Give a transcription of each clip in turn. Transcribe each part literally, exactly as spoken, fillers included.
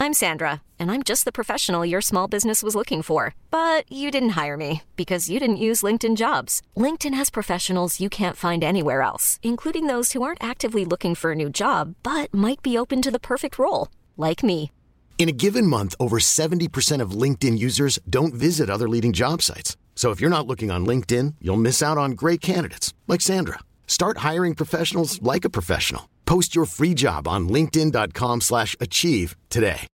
I'm Sandra, and I'm just the professional your small business was looking for. But you didn't hire me because you didn't use LinkedIn Jobs. LinkedIn has professionals you can't find anywhere else, including those who aren't actively looking for a new job, but might be open to the perfect role, like me. In a given month, over seventy percent of LinkedIn users don't visit other leading job sites. So if you're not looking on LinkedIn, you'll miss out on great candidates like Sandra. Start hiring professionals like a professional. Post your free job on linkedin.com slash achieve today.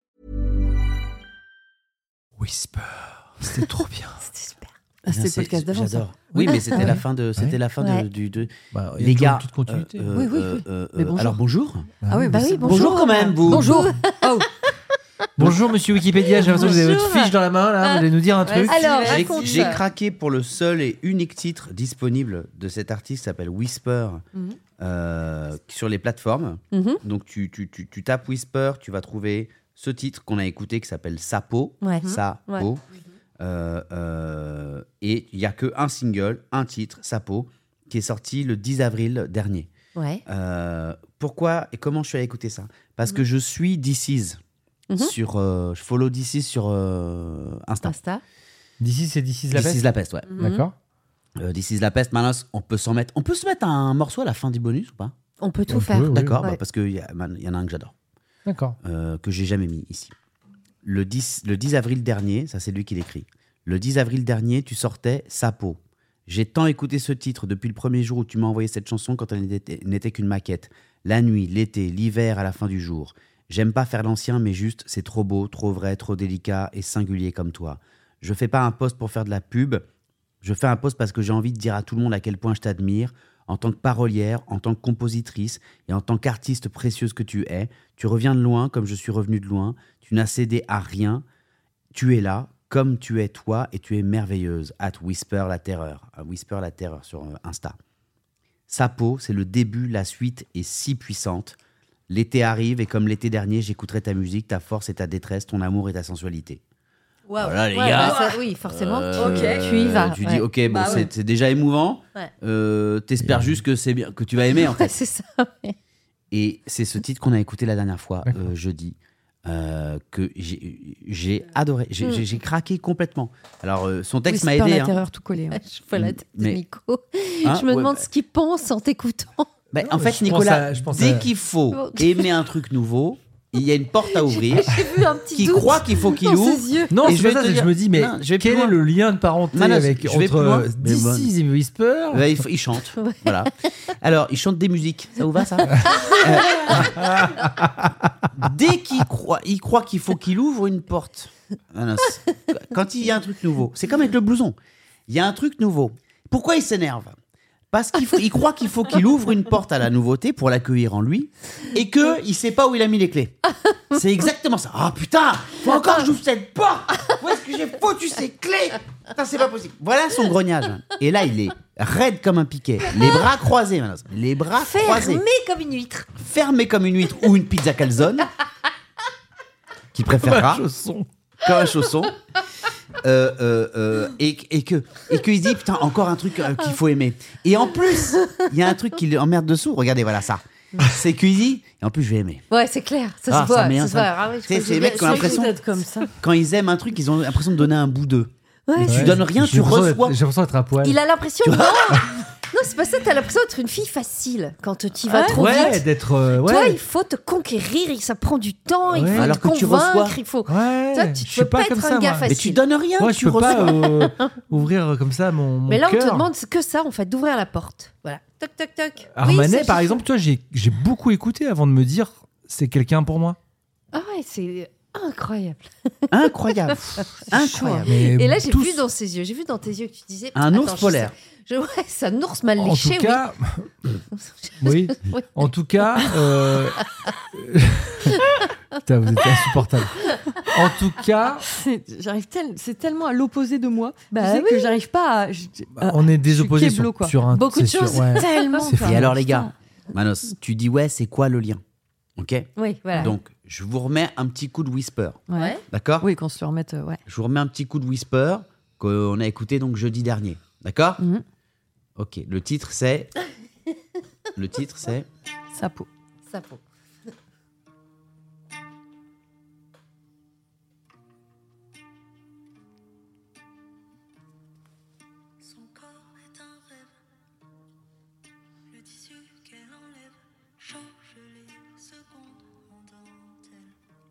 Whisper, c'était trop bien. C'était super. Ah, c'était le podcast d'avant. J'adore. Oui, mais c'était ouais. la fin de, c'était ouais. la fin ouais. de, du. De... Bah, les gars. Toute continuité. Euh, oui, oui, euh, oui. Euh, mais bonjour. Alors bonjour. Ah oui, bah oui, bonjour. Bonjour quand même, vous. Bonjour. Oh. Bonjour Monsieur Wikipédia, j'ai l'impression que vous avez votre fiche dans la main là, vous allez nous dire un truc. Alors, j'ai, raconte. j'ai craqué pour le seul et unique titre disponible de cet artiste qui s'appelle Whisper mm-hmm. euh, sur les plateformes. Mm-hmm. Donc tu, tu, tu, tu tapes Whisper, tu vas trouver ce titre qu'on a écouté qui s'appelle Sapo. Ouais. Sapo. Ouais. Euh, euh, et il n'y a qu'un single, un titre, Sapo, qui est sorti le dix avril dernier. Ouais. Euh, pourquoi et comment je suis allé écouter ça ? Parce mm-hmm. que je suis This Is. Mm-hmm. Sur, euh, je follow This Is sur euh, Insta. Insta. This Is, c'est This Is la peste. This Is la peste, ouais. Mm-hmm. D'accord. Euh, This Is la peste. Maintenant, on peut s'en mettre. On peut se mettre un morceau à la fin du bonus ou pas ? On peut tout on faire. Peut, oui. D'accord, ouais. bah, parce qu'il y, y en a un que j'adore. D'accord. Euh, que j'ai jamais mis ici. Le dix, le dix avril dernier, ça c'est lui qui l'écrit. Le dix avril dernier, tu sortais Sapo. J'ai tant écouté ce titre depuis le premier jour où tu m'as envoyé cette chanson quand elle n'était, n'était qu'une maquette. La nuit, l'été, l'hiver, à la fin du jour. J'aime pas faire l'ancien, mais juste, c'est trop beau, trop vrai, trop délicat et singulier comme toi. Je fais pas un post pour faire de la pub. Je fais un post parce que j'ai envie de dire à tout le monde à quel point je t'admire. En tant que parolière, en tant que compositrice et en tant qu'artiste précieuse que tu es. Tu reviens de loin comme je suis revenu de loin. Tu n'as cédé à rien. Tu es là, comme tu es toi, et tu es merveilleuse. At Whisper la terreur. À Whisper la terreur sur Insta. Sapo, c'est le début, la suite est si puissante. L'été arrive et comme l'été dernier, j'écouterai ta musique, ta force et ta détresse, ton amour et ta sensualité. Wow. Voilà les ouais, gars. bah, ça, oui, forcément, Euh, tu, tu y vas. Tu ouais. dis ok, bon, bah, c'est, ouais. c'est déjà émouvant. Ouais. Euh, t'espères juste que c'est bien, que tu vas aimer en fait. Ouais, c'est ça. Ouais. Et c'est ce titre qu'on a écouté la dernière fois, euh, jeudi, euh, que j'ai, j'ai adoré. J'ai, mm. j'ai, j'ai craqué complètement. Alors euh, son texte Whisper m'a aidé. la Hein. terreur tout collé. Ouais. Je vois la tête Mais... de Nico. Hein, je me ouais, demande bah... ce qu'il pense en t'écoutant. Bah, non, en fait, je Nicolas, pense à, dès à... qu'il faut aimer un truc nouveau, il y a une porte à ouvrir. J'ai vu un petit qui doute croit qu'il faut qu'il dans ouvre. ses yeux. Non, et c'est je pas ça, c'est que dire... je me dis, mais non, quel est le lien de parenté non, non, avec je vais entre This Is et Whisper bah, il, f- il chante. Ouais. Voilà. Alors, il chante des musiques. Ça vous va, ça euh... Dès qu'il croit, il croit qu'il faut qu'il ouvre une porte. Non, non, quand il y a un truc nouveau, c'est comme avec le blouson. Il y a un truc nouveau. Pourquoi il s'énerve ? Parce qu'il faut, il croit qu'il faut qu'il ouvre une porte à la nouveauté pour l'accueillir en lui et qu'il ne sait pas où il a mis les clés. C'est exactement ça. Ah oh, putain, faut encore que j'ouvre cette porte. Où est-ce que j'ai foutu ces clés ? Putain, c'est pas possible. Voilà son grognage. Et là, il est raide comme un piquet. Les bras croisés, maintenant. Les bras Fermé croisés. comme une huître. Fermé comme une huître ou une pizza calzone. Qui préférera. Comme un chausson. Comme un chausson. Euh, euh, euh, et, et que et qu'il se dit putain encore un truc euh, qu'il faut aimer et en plus il y a un truc qui l'emmerde dessous, regardez voilà ça c'est qu'il dit et en plus je vais aimer. Ouais, c'est clair, ça ah, se voit, ça met un, ça se voit. Ah, ouais, c'est les mecs qui ont l'impression comme ça. quand ils aiment un truc ils ont l'impression de donner un bout d'eux. Ouais. Mais tu Ouais, donnes rien, j'ai tu l'impression reçois. d'être- J'ai l'impression d'être à poil. Il a l'impression non, non, c'est pas ça. T'as l'impression d'être une fille facile quand tu vas Ouais, trop ouais, vite. d'être. euh, ouais. Toi, il faut te conquérir, ça prend du temps, il Ouais. faut Alors te que tu convaincre, reçois. il faut. Ouais, Toi, tu je suis peux pas pas être comme un ça, gars moi. facile. Mais tu donnes rien, Moi, tu je peux pas reçois. euh, ouvrir comme ça mon, mon Mais là, on cœur. te demande que ça, en fait, d'ouvrir la porte. Voilà. Toc, toc, toc. Armanet, Oui, c'est- par exemple, toi, j'ai, j'ai beaucoup écouté avant de me dire c'est quelqu'un pour moi. Ah ouais, c'est incroyable. Incroyable, incroyable. Mais Et là, j'ai tous- vu dans ses yeux, j'ai vu dans tes yeux que tu disais. Un Attends, ours je polaire. sais- Je, ouais, c'est un ours mal En léché, tout cas, oui. Oui. En tout cas, euh... Putain, vous êtes insupportable. En tout cas, C'est, j'arrive tel- c'est tellement à l'opposé de moi. Bah je sais oui. que j'arrive pas à. je- bah, on est des je suis opposés kéblo, sur, quoi. sur un. Beaucoup de c'est choses, sûr, ouais. tellement. C'est quoi. Et alors les Putain. gars, Manos, tu dis ouais, c'est quoi le lien ? Ok. Oui, voilà. Donc je vous remets un petit coup de Whisper, Ouais. d'accord ? Oui, qu'on se le remette. euh, ouais. Je vous remets un petit coup de Whisper qu'on a écouté donc jeudi dernier, d'accord ? Mhm. Ok. Le titre c'est. Le titre c'est. Sapo. Ça faut.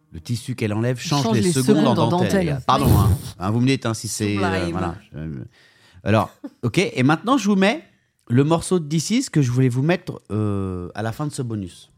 Le tissu qu'elle enlève change, Change les, les secondes, secondes en en dentelle. dentelle. les gars. Pardon, hein. Hein, vous me dites hein, si c'est... euh, Sublime. voilà. Je- Alors, ok. Et maintenant, je vous mets le morceau de This Is que je voulais vous mettre euh, à la fin de ce bonus.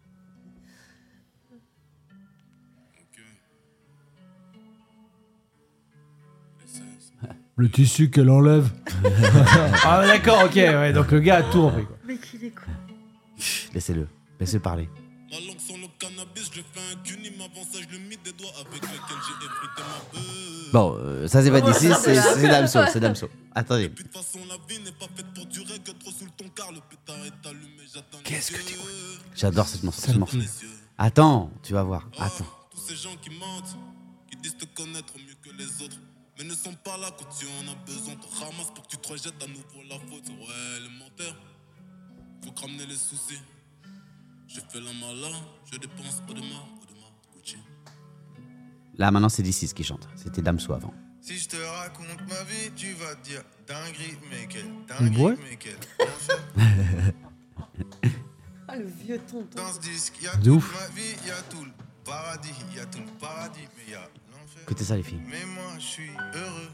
Le tissu qu'elle enlève. Ah, d'accord, ok. Ouais, donc le gars a tout repris. Quoi. Mais qu'il est con. Laissez-le. Laissez-le parler. Ma langue sans le cannabis, je fais un cuni, m'avant ça, je le mis des doigts avec lequel j'ai effrité ma beuh. Bon, euh, ça c'est pas This Is, c'est c'est Damso, c'est Damso. Attendez. De toute façon, la vie n'est pas faite pour durer que trop sous le ton car le pétard est allumé, j'attends. Qu'est-ce que tu J'adore cette morceau. ce morceau. Attends, tu vas voir. Attends. Tous ces gens qui mentent, qui disent te connaître mieux que les autres, mais ne sont pas là quand tu en as besoin. Te ramasse pour que tu te rejettes à nouveau la faute. Ouais, les menteurs, faut que ramener les soucis. Je fais la mala, je dépense au demain, au demain, Gucci. Là maintenant c'est This Is qui chante. C'était Damso avant. Si je te raconte ma vie, tu vas te dire dinguerie, mais quelle dinguerie, Ouais. mais quel enfer. Ah, le vieux tonton. Dans ce disque, y a De toute ouf. ma vie, y a tout le paradis, y a tout le paradis, mais y a l'enfer. Écoutez ça les filles. Mais moi, je suis heureux.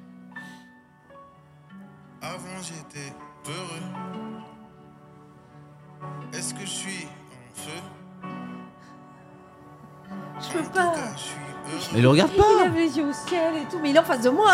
Avant, j'étais peureux. Est-ce que je suis en feu? Je peux En tout pas. cas, je suis heureux. Mais le regarde Il pas. lève les yeux au ciel et tout, mais il est en face de moi.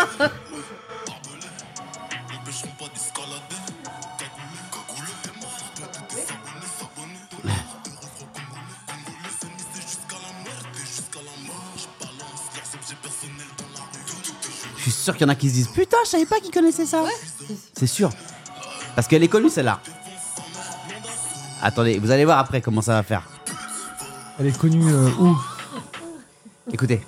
Ne pêchons pas d'escalader, cagoulé, cagoulé, et moi, toi, tout est sabonné, sabonné. Dollar, euro, franc, congolais, congolais, c'est misé jusqu'à la mort, et jusqu'à la mort. Je balance leurs objets personnels dans la rue. Tout, tout est Je suis sûr qu'il y en a qui se disent putain, je savais pas qu'ils connaissaient ça. C'est sûr. Parce qu'elle est connue celle-là. Attendez, vous allez voir après comment ça va faire. Elle est connue euh, où? Écoutez.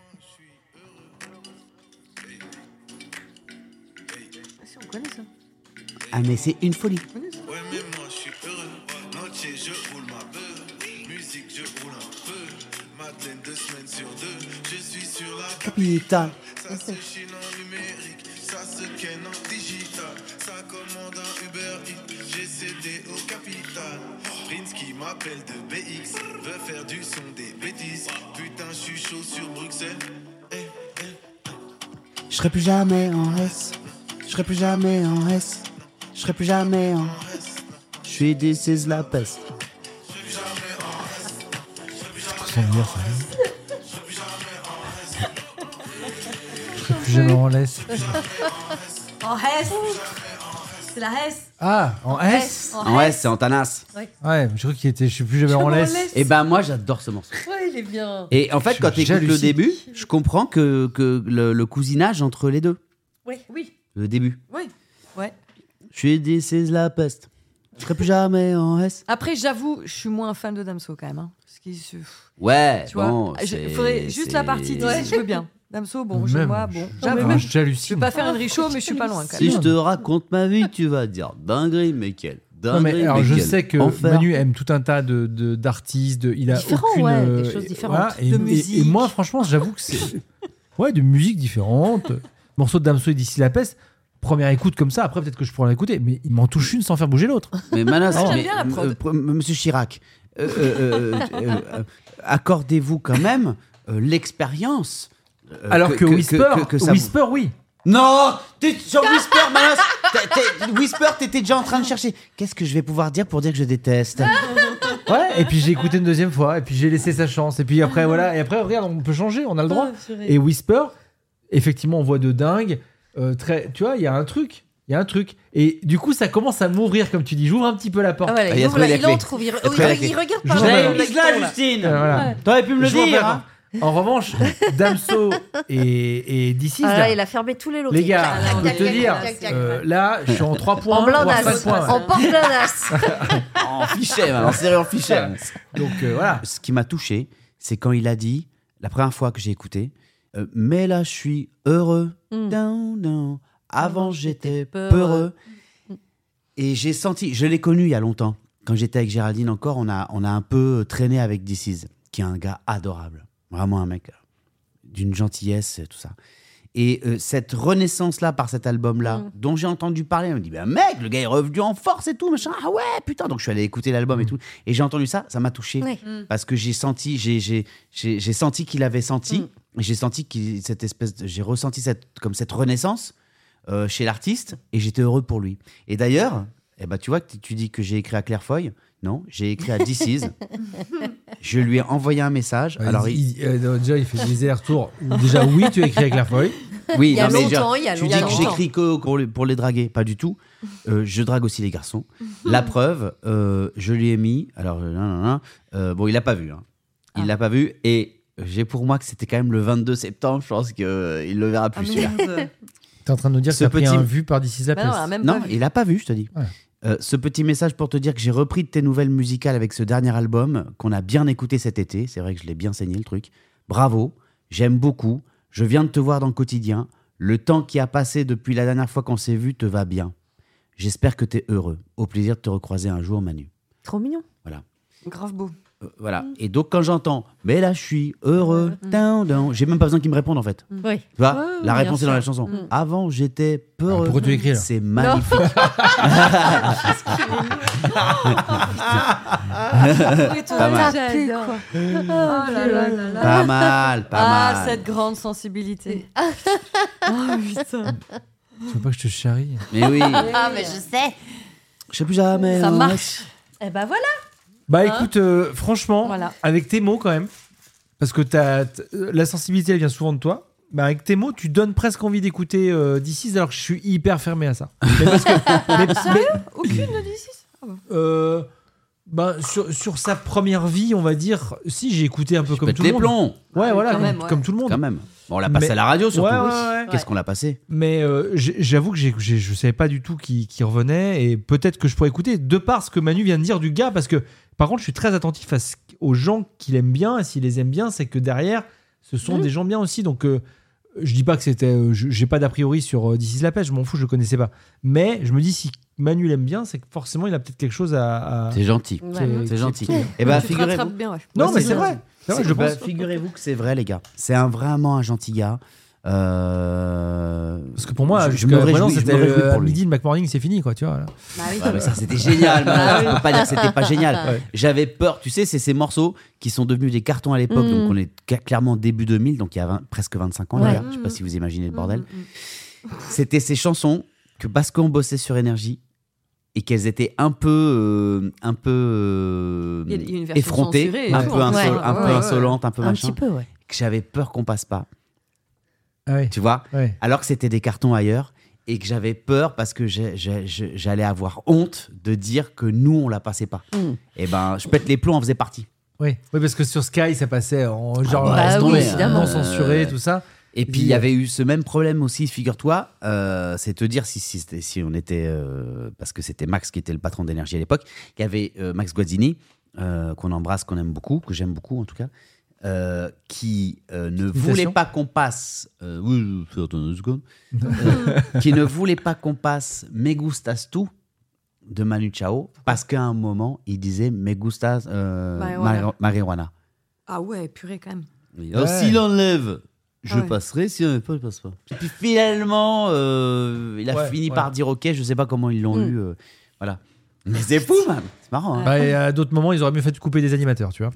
Si, on connaît ça. Ah mais c'est une folie. Ouais, mais moi, je suis heureux. Noche, je roule ma beuh. Musique, je roule un peu. Madeleine, deux semaines sur deux. Je suis sur la Putain. Ça se chine en numérique, ça se ken en digital. Ça commande un Uber Eats, j'ai cédé au capital. Prince qui m'appelle de B X, veut faire du son des bêtises. Putain, je suis chaud sur Bruxelles. Eh, eh. Je serai plus jamais en S. Je serai plus jamais en S. Je serai plus jamais en S. Je suis This Is la peste. Sans dire ça. Je serai plus jamais en laisse. En Hesse. C'est la Hesse. Ah, en S. En S, c'est en Tanas. Ouais, je crois qu'il était. Je suis plus jamais en laisse. Et ben moi j'adore ce morceau. Ouais, il est bien. Et en fait, Je quand tu écoutes le j'hallucine. début, je comprends que, que le, le cousinage entre les deux. Oui, oui, Le début. oui. Ouais. Je suis This Is la peste. Je serai plus jamais en S. Après, j'avoue, je suis moins fan de Damso quand même. Hein, parce qu'il se- Ouais, tu vois, bon, je- c'est- faudrait juste la c'est- partie d'ici, je veux bien. Damso, bon, je Même, moi, bon, je- j'avoue. moi, Je j'hallucine. vais pas faire une richaud, mais je suis pas loin quand Si même. je te raconte ma vie, tu vas dire dinguerie, mais quelle Non, mais dinguerie, alors, mais je quel sais que enfer. Manu aime tout un tas de, de- d'artistes. De, il a Différents, aucune. ouais, euh, des choses et- différentes. et, De et- musique. et moi, franchement, j'avoue que c'est. Ouais, de musique différente. Morceau de Damso et d'ici la peste. Première écoute comme ça, après peut-être que je pourrais l'écouter, mais il m'en touche une sans faire bouger l'autre. Mais Manas, J'aime mais, bien la prod. euh, pr- Monsieur Chirac, euh, euh, euh, euh, euh, accordez-vous quand même euh, l'expérience. euh, Alors que, Whisper, que- que ça Whisper, oui. vous- Non, t'es sur Whisper, Manas. T'es- t'es- Whisper, t'étais déjà en train de chercher. Qu'est-ce que je vais pouvoir dire pour dire que je déteste? Ouais, et puis j'ai écouté une deuxième fois, et puis j'ai laissé sa chance, et puis après, voilà, et après, regarde, on peut changer, on a le droit. Et Whisper, effectivement, on voit de dingue. euh, très, tu vois, il y a un truc. Il y a un truc. Et du coup, ça commence à m'ouvrir, comme tu dis. J'ouvre un petit peu la porte. Ah, voilà, Ah, il il, a ouvre trouvé la- la il clé. entre, il, Il a il- trouvé la il clé. regarde Je par vois la la fenêtre, mise là, là. Justine. Euh, voilà. T'aurais pu me le Je vois dire. pas, hein. En revanche, Damso et, et D six, Ah là, là, il a fermé tous les lots. les gars, Clac, je peux clac, te clac, dire, clac, clac, euh, clac. là, je suis en trois points, En voire blanc cinq points. en porte blanasse. En fichet, man, en serrure fichet. Donc euh, voilà. Ce qui m'a touché, c'est quand il a dit, la première fois que j'ai écouté, euh, mais là je suis heureux. Mm. Down, down. Avant j'étais peureux. peureux. Et j'ai senti, je l'ai connu il y a longtemps. Quand j'étais avec Géraldine encore, on a, on a un peu traîné avec This Is, qui est un gars adorable. Vraiment un mec euh, d'une gentillesse et tout ça. Et euh, cette renaissance-là par cet album-là, Mm. dont j'ai entendu parler, on me dit, ben mec, le gars est revenu en force et tout, machin. Ah ouais, putain. Donc je suis allé écouter l'album et tout. Et j'ai entendu ça, ça m'a touché. Ouais. Parce que j'ai senti, j'ai, j'ai, j'ai, j'ai senti qu'il avait senti. Mm. Et j'ai senti qu'il, cette espèce de- j'ai ressenti cette, comme cette renaissance euh, chez l'artiste. Et j'étais heureux pour lui. Et d'ailleurs, eh ben, tu vois, que tu dis que j'ai écrit à Claire Foy. Non, j'ai écrit à This Is. Je lui ai envoyé un message. Ouais, Alors, il, il- il- euh, non, déjà, il fait des allers-retours. Déjà, oui, tu as écrit avec la feuille. oui, Il y a non, mais longtemps, je- il y a tu dis longtemps. que j'écris que pour les, pour les draguer, pas du tout. Euh, je drague aussi les garçons. La preuve, euh, je lui ai mis. Alors, euh, nan, nan, nan, euh, bon, il l'a pas vu. Hein. Il Ah. l'a pas vu et j'ai pour moi que c'était quand même le vingt-deux septembre. Je pense qu'il le verra Ah, plus. celui-là. merde. T'es en train de nous dire que Ce t'as pris petit- un vu par d'ici la Bah non, peste. on a même Non, pas vu. il l'a pas vu, je te dis. Ouais. Euh, ce petit message pour te dire que j'ai repris de tes nouvelles musicales avec ce dernier album qu'on a bien écouté cet été. C'est vrai que je l'ai bien saigné le truc. Bravo, j'aime beaucoup. Je viens de te voir dans le quotidien. Le temps qui a passé depuis la dernière fois qu'on s'est vu te va bien. J'espère que tu es heureux. Au plaisir de te recroiser un jour, Manu. Trop mignon. Grave beau. Euh, voilà. Et donc, quand j'entends « Mais là, je suis heureux. Down, down. » J'ai même pas besoin qu'ils me répondent, en fait. Oui. Tu vois, Ouais, la bien réponse est dans la sûr. chanson. Mm. Avant, j'étais peureux. Ah, pourquoi tu l'écris, là C'est magnifique. Pas mal. J'adore. Oh là là là là. Pas mal, pas Ah, mal. cette grande sensibilité. Oh putain. Tu veux pas que je te charrie? Mais oui. Ah, mais je sais. Je sais plus jamais. Ça hein. marche. Eh ben voilà. Bah Hein écoute, euh, franchement, Voilà. avec tes mots quand même, parce que t'as, t- euh, la sensibilité elle vient souvent de toi. Bah avec tes mots, tu donnes presque envie d'écouter euh, d'ici, alors que je suis hyper fermé à ça. Mais parce que, mais- mais- Aucune de d'ici. euh, bah, sur, sur sa première vie, on va dire, si j'ai écouté un peu Je comme pète tout le les monde. plombs, Ouais, voilà, Quand comme, même, ouais. comme tout le monde. quand même. Bon, on l'a passé Mais- à la radio surtout. Ouais, ouais, ouais. Qu'est-ce qu'on l'a passé? Mais euh, j'ai- j'avoue que j'ai, j'ai- je savais pas du tout qui, qui revenait et peut-être que je pourrais écouter de par ce que Manu vient de dire du gars, parce que par contre je suis très attentif à ce- aux gens qu'il aime bien, et s'il les aime bien, c'est que derrière ce sont Mmh. des gens bien aussi. Donc euh, je dis pas que c'était, euh, je- j'ai pas d'a priori sur euh, This Is La Pêche, je m'en fous, je le connaissais pas. Mais je me dis si Manu l'aime bien, c'est que forcément il a peut-être quelque chose à. à- C'est gentil. c'est- C'est gentil. qui- Et ben, Tu te figurez-vous. rattrapes bien, ouais. Non, Ouais, mais c'est c'est gentil. vrai. C'est vrai, C'est- je bah, pense. figurez-vous que c'est vrai, les gars. C'est un, vraiment un gentil gars. Euh, Parce que pour moi, je, je jusqu'à me réjouis, maintenant, je me c'était réjouis euh, pour lui. midi, le McMorning, c'est fini, quoi, tu vois. Là. Bah oui. Ouais, mais ça, c'était génial. man. Je peux pas dire que c'était pas génial. Ouais. J'avais peur. Tu sais, c'est ces morceaux qui sont devenus des cartons à l'époque. Mm. Donc, on est ca- clairement début deux mille, donc il y a vingt- presque vingt-cinq ans, les Ouais. gars. Je sais pas si vous imaginez le bordel. Mm, mm, mm. C'était ces chansons que parce qu'on bossait sur Énergie et qu'elles étaient un peu, euh, un peu euh, Il y a- il y a une version effrontées, censurée et un tout, peu, en inso- plus. un peu Ouais, ouais, insolentes, un peu Un machin, petit peu, ouais. que j'avais peur qu'on passe pas. Ah ouais. Tu vois, Ouais. alors que c'était des cartons ailleurs et que j'avais peur parce que j'ai- j'ai- j'ai- j'allais avoir honte de dire que nous on la passait pas. Mm. Et ben, je pète les plombs, en faisait partie. Oui. Oui, parce que sur Sky, ça passait en genre bah, euh, laisse oui, tomber, évidemment. non hein. censuré, Euh, tout ça. Et puis il y avait eu ce même problème aussi, figure-toi, euh, c'est te dire si, si, c'était- si on était, euh, parce que c'était Max qui était le patron d'énergie à l'époque, il y avait euh, Max Guazzini, euh, qu'on embrasse, qu'on aime beaucoup, que j'aime beaucoup en tout cas, euh, qui euh, ne Félicitations. voulait pas qu'on passe, euh, oui, je- attends une seconde. Euh, qui ne voulait pas qu'on passe Me Gustas Tu de Manu Chao, parce qu'à un moment il disait Me Gustas euh, Marijuana. mari- Marijuana. Ah ouais, purée quand même. Oui. Alors, Ouais. s'il enlève, je Ah ouais. passerai. S'il enlève pas, je passe pas. Et puis finalement, euh, il a Ouais, fini ouais. par dire OK. Je sais pas comment ils l'ont Mm. eu. euh, voilà. Mais c'est fou, man. C'est marrant. Hein. Bah, et à d'autres moments, ils auraient mieux fait de couper des animateurs, tu vois.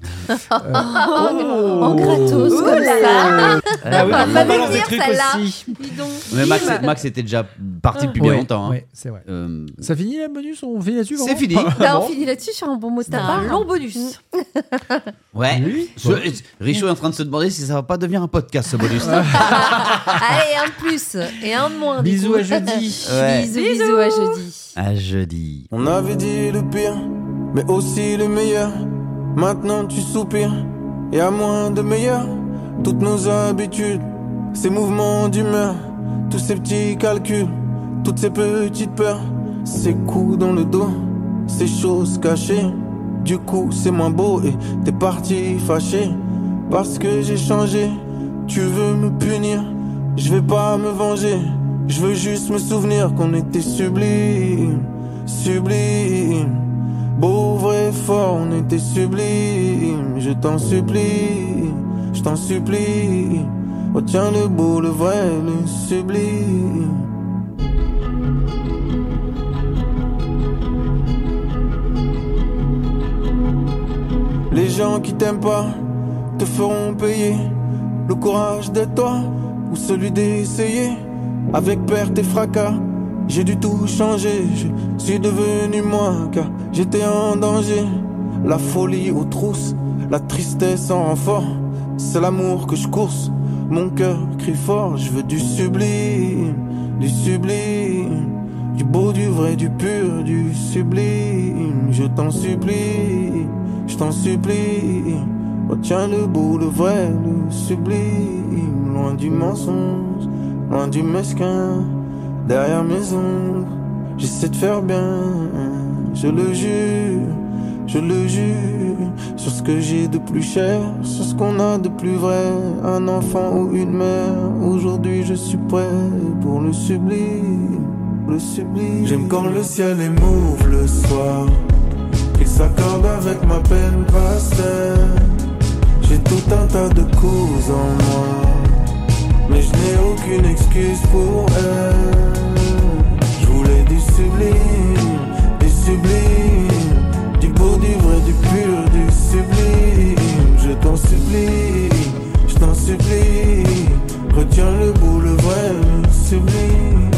En gratos, comme ça. Ah oui, va oui, pas oui. nous dire, celle-là. aussi. Dis donc. Mais Max, Max était déjà parti depuis bien Ouais, longtemps. hein. ouais, c'est vrai. Euh, Ça finit la bonus? On finit là-dessus? c'est vraiment fini. Bah, on Bon. finit là-dessus sur un bon mot de C'est ta un part. long bonus. Ouais. Oui. Je- Richaud est en train de se demander si ça va pas devenir un podcast, ce bonus. Allez, un de plus et un de moins. du Bisous coup. à jeudi. Ouais. Bisous, bisous à jeudi. À jeudi. On avait dit le pire, mais aussi le meilleur. Maintenant tu soupires, et à moins de meilleur. Toutes nos habitudes, ces mouvements d'humeur, tous ces petits calculs, toutes ces petites peurs, ces coups dans le dos, ces choses cachées. Du coup c'est moins beau et t'es parti fâché parce que j'ai changé. Tu veux me punir, je vais pas me venger. Je veux juste me souvenir qu'on était sublime, sublime. Beau, vrai, fort, on était sublime. Je t'en supplie, je t'en supplie. Retiens le beau, le vrai, le sublime. Les gens qui t'aiment pas te feront payer le courage d'être toi ou celui d'essayer. Avec perte et fracas, j'ai dû tout changer. Je suis devenu moi car j'étais en danger. La folie aux trousses, la tristesse en renfort. C'est l'amour que je course, mon cœur crie fort. Je veux du sublime, du sublime, du beau, du vrai, du pur, du sublime. Je t'en supplie, je t'en supplie. Retiens le beau, le vrai, le sublime. Loin du mensonge, loin du mesquin. Derrière mes ombres, j'essaie de faire bien. Je le jure, je le jure. Sur ce que j'ai de plus cher, sur ce qu'on a de plus vrai. Un enfant ou une mère. Aujourd'hui je suis prêt pour le sublime, le sublime. J'aime quand le ciel est mauve le soir, qu'il s'accorde avec ma peine pastel. J'ai tout un tas de causes en moi, mais je n'ai aucune excuse pour elle. Je voulais du sublime, du sublime, du beau, du vrai, du pur, du sublime. Je t'en supplie, je t'en supplie. Retiens le beau, le vrai, le sublime.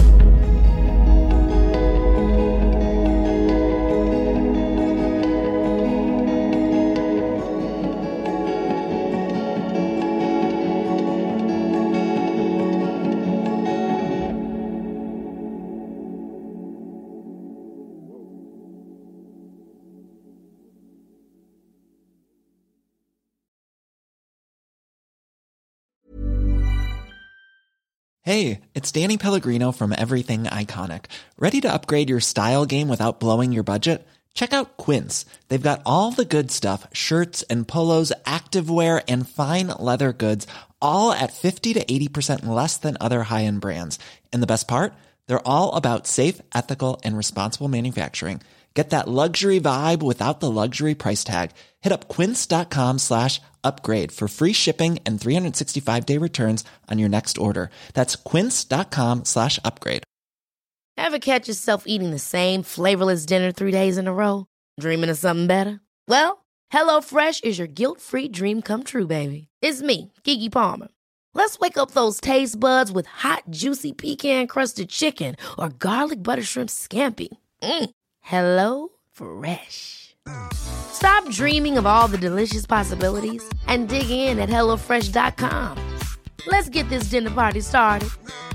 Hey, it's Danny Pellegrino from Everything Iconic. Ready to upgrade your style game without blowing your budget? Check out Quince. They've got all the good stuff, shirts and polos, activewear, and fine leather goods, all at fifty to eighty percent less than other high-end brands. And the best part? They're all about safe, ethical, and responsible manufacturing. Get that luxury vibe without the luxury price tag. Hit up quince.com slash upgrade for free shipping and three sixty-five day returns on your next order. That's quince.com slash upgrade. Ever catch yourself eating the same flavorless dinner three days in a row? Dreaming of something better? Well, HelloFresh is your guilt-free dream come true, baby. It's me, Keke Palmer. Let's wake up those taste buds with hot, juicy pecan-crusted chicken or garlic butter shrimp scampi. Mm. Hello Fresh. Stop dreaming of all the delicious possibilities and dig in at hello fresh dot com. Let's get this dinner party started.